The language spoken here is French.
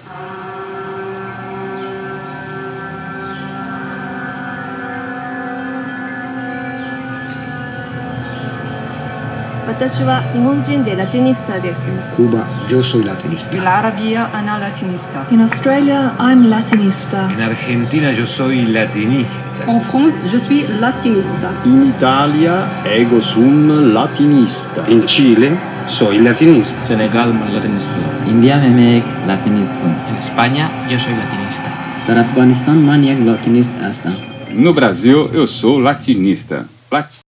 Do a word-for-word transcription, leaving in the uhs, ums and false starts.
私は日本人でラティニスタです。 En Cuba yo soy latinista. بالعربية أنا لاتينيستا. In Australia, I'm Latinista. En Argentina yo soy latinista. En France, je suis latinista. In Italia ego sum latinista. En Chile soy latinista. Senegal latinista. India memek latinista. En España yo soy latinista. Dar Afghanistan maniak latinist hasta. No Brasil eu sou latinista. Lat